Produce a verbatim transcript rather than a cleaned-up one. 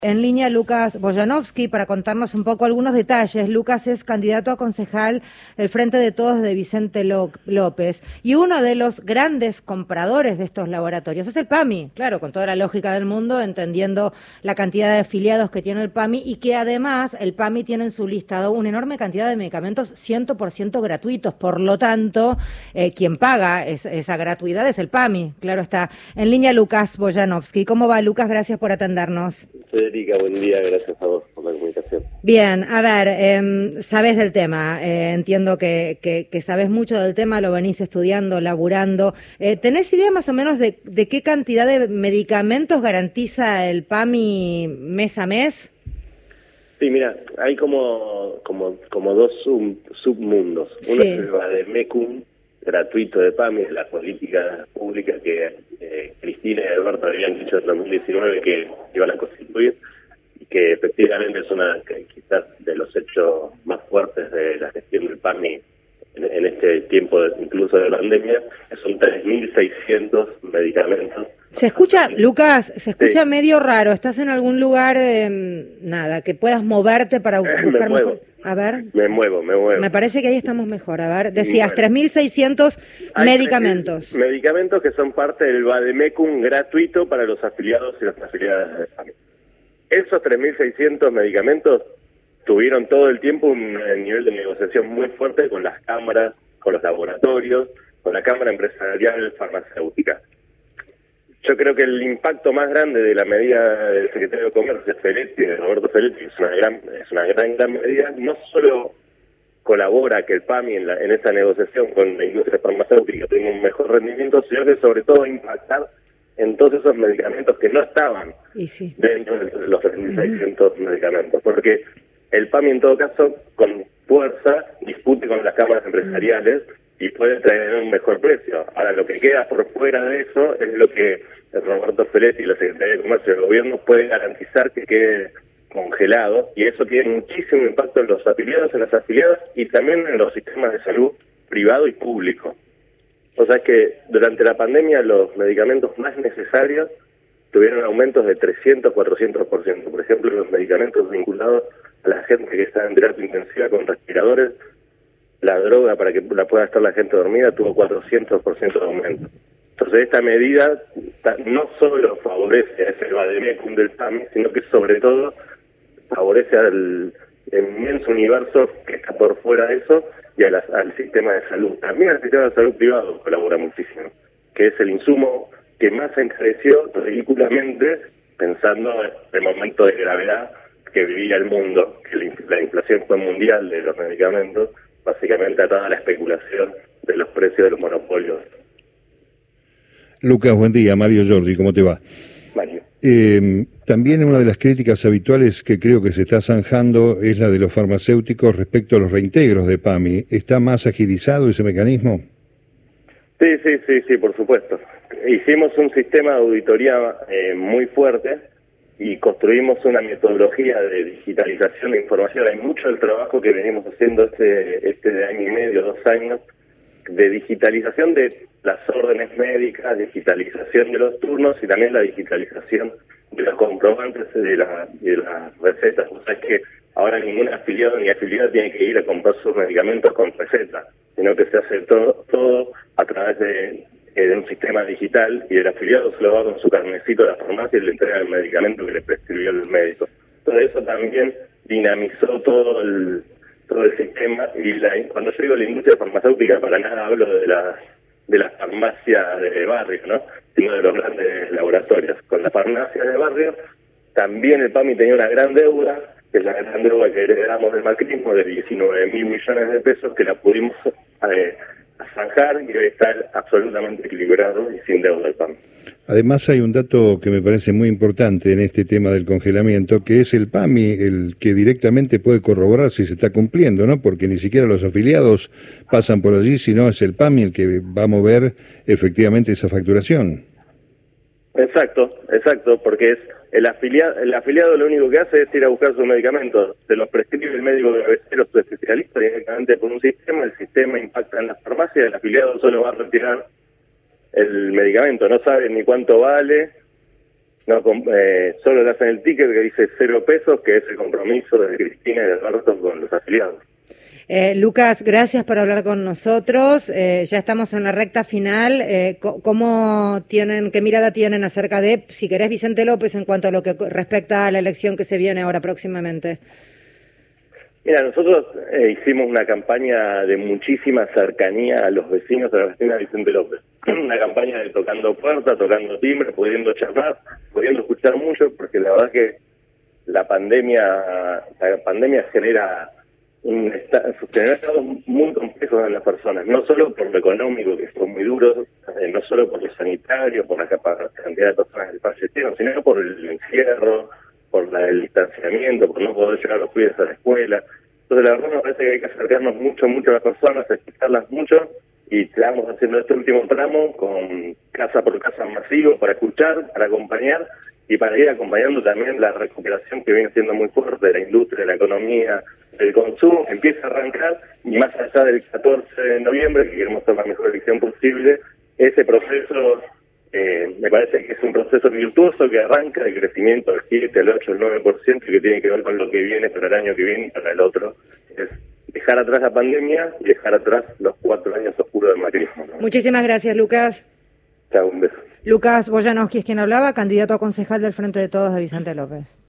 En línea Lucas Boyanovsky para contarnos un poco algunos detalles. Lucas es candidato a concejal del Frente de Todos de Vicente López y uno de los grandes compradores de estos laboratorios es el PAMI, claro, con toda la lógica del mundo, entendiendo la cantidad de afiliados que tiene el PAMI y que además el PAMI tiene en su listado una enorme cantidad de medicamentos cien por ciento gratuitos. Por lo tanto, eh, quien paga es, esa gratuidad es el PAMI, claro está. En línea Lucas Boyanovsky. ¿Cómo va, Lucas? Gracias por atendernos. Federica, buen día, gracias a vos por la comunicación. Bien, a ver, eh, sabes del tema, eh, entiendo que, que, que sabes mucho del tema, lo venís estudiando, laburando. Eh, ¿Tenés idea más o menos de, de qué cantidad de medicamentos garantiza el PAMI mes a mes? Sí, mira, hay como como como dos sub, submundos. Uno sí. Es el Vademecum gratuito de PAMI, la política pública que eh, Cristina y Alberto habían dicho en dos mil diecinueve que iban a constituir, y que efectivamente es una que quizás de los hechos más fuertes de la gestión del PAMI en, en este tiempo, de, incluso de pandemia. Son tres mil seiscientos medicamentos. Se escucha, Lucas, se escucha sí. medio raro. ¿Estás en algún lugar, eh, nada, que puedas moverte para buscar me muevo. mejor? A ver. Me muevo, me muevo. Me parece que ahí estamos mejor. A ver, decías bueno. tres mil seiscientos medicamentos. Medicamentos que son parte del Vademecum gratuito para los afiliados y las afiliadas de PAMI. Esos tres mil seiscientos medicamentos tuvieron todo el tiempo un nivel de negociación muy fuerte con las cámaras, con los laboratorios, con la Cámara Empresarial Farmacéutica. Yo creo que el impacto más grande de la medida del secretario de Comercio, Feletti, de Roberto Feletti, es una gran, es una gran, gran medida. No solo colabora que el PAMI en, la, en esa negociación con la industria farmacéutica tenga un mejor rendimiento, sino que sobre todo impactar en todos esos medicamentos que no estaban sí. dentro de los tres mil seiscientos uh-huh. medicamentos. Porque el PAMI en todo caso, con fuerza, discute con las cámaras empresariales uh-huh. y puede traer un mejor precio. Ahora, lo que queda por fuera de eso es lo que Roberto Feletti y la Secretaría de Comercio del Gobierno pueden garantizar que quede congelado, y eso tiene muchísimo impacto en los afiliados, en las afiliadas y también en los sistemas de salud privado y público. O sea, es que durante la pandemia los medicamentos más necesarios tuvieron aumentos de trescientos, cuatrocientos por ciento. Por ejemplo, los medicamentos vinculados a la gente que está en terapia intensiva con respiradores, la droga para que la pueda estar la gente dormida tuvo cuatrocientos por ciento de aumento. Entonces esta medida no solo favorece a ese Vademecum del PAMI, sino que sobre todo favorece al inmenso universo que está por fuera de eso y a la, al sistema de salud. También al sistema de salud privado colabora muchísimo, que es el insumo que más se encareció ridículamente pensando en el momento de gravedad que vivía el mundo, que la inflación fue mundial de los medicamentos, básicamente atada a la especulación de los precios de los monopolios. Lucas, buen día. Mario Giorgi, ¿cómo te va? Mario. Eh, también una de las críticas habituales que creo que se está zanjando es la de los farmacéuticos respecto a los reintegros de PAMI. ¿Está más agilizado ese mecanismo? Sí, sí, sí, sí, por supuesto. Hicimos un sistema de auditoría eh, muy fuerte y construimos una metodología de digitalización de información. Hay mucho del trabajo que venimos haciendo este, este año y medio, dos años, de digitalización de las órdenes médicas, digitalización de los turnos y también la digitalización de los comprobantes de, la, de las recetas. O sea, es que ahora ningún afiliado ni afiliada tiene que ir a comprar sus medicamentos con receta, sino que se hace todo, todo a través de, de un sistema digital, y el afiliado se lo va con su carnecito a la farmacia y le entrega el medicamento que le prescribió el médico. Entonces eso también dinamizó todo el todo el sistema. Y la, cuando yo digo la industria farmacéutica, para nada hablo de las de las farmacias de barrio, ¿no?, sino de los grandes laboratorios. Con las farmacias de barrio también el PAMI tenía una gran deuda, que es la gran deuda que heredamos del macrismo, de diecinueve mil millones de pesos, que la pudimos eh, zanjar y hoy está absolutamente equilibrado y sin deuda el PAMI. Además hay un dato que me parece muy importante en este tema del congelamiento, que es el PAMI el que directamente puede corroborar si se está cumpliendo, ¿no? Porque ni siquiera los afiliados pasan por allí, sino es el PAMI el que va a mover efectivamente esa facturación. Exacto, exacto, porque es el afiliado, el afiliado lo único que hace es ir a buscar sus medicamentos, se los prescribe el médico de cabecera o su especialista directamente por un sistema, el sistema impacta en las farmacias, el afiliado solo va a retirar el medicamento, no sabe ni cuánto vale, No, com- eh, solo le hacen el ticket que dice cero pesos, que es el compromiso de Cristina y de Alberto con los afiliados. Eh, Lucas, gracias por hablar con nosotros. Eh, ya estamos en la recta final. Eh, ¿Cómo tienen, qué mirada tienen acerca de, si querés, Vicente López en cuanto a lo que respecta a la elección que se viene ahora próximamente? Mira, nosotros eh, hicimos una campaña de muchísima cercanía a los vecinos, a la vecina de Vicente López. Una campaña de tocando puertas, tocando timbre, pudiendo charlar, pudiendo escuchar mucho, porque la verdad que la pandemia, la pandemia genera un esta- genera estados muy complejos en las personas, no solo por lo económico, que fue muy duro, eh, no solo por lo sanitario, por la capa- cantidad de personas que fallecieron, sino por el encierro, por la, el distanciamiento, por no poder llevar a los pibes a la escuela. Entonces, la verdad me parece que hay que acercarnos mucho, mucho a las personas, escucharlas mucho, y estamos haciendo este último tramo con casa por casa masivo para escuchar, para acompañar, y para ir acompañando también la recuperación que viene siendo muy fuerte de la industria, de la economía, del consumo, que empieza a arrancar, y más allá del catorce de noviembre, que queremos hacer la mejor elección posible, ese proceso eh, me parece que es un proceso virtuoso que arranca de crecimiento del siete, el ocho, el nueve por ciento, y que tiene que ver con lo que viene para el año que viene y para el otro. Es dejar atrás la pandemia y dejar atrás los cuatro años oscuros del macrismo, ¿no? Muchísimas gracias, Lucas. Chao, un beso. Lucas Boyanowski es quien hablaba, candidato a concejal del Frente de Todos de Vicente López.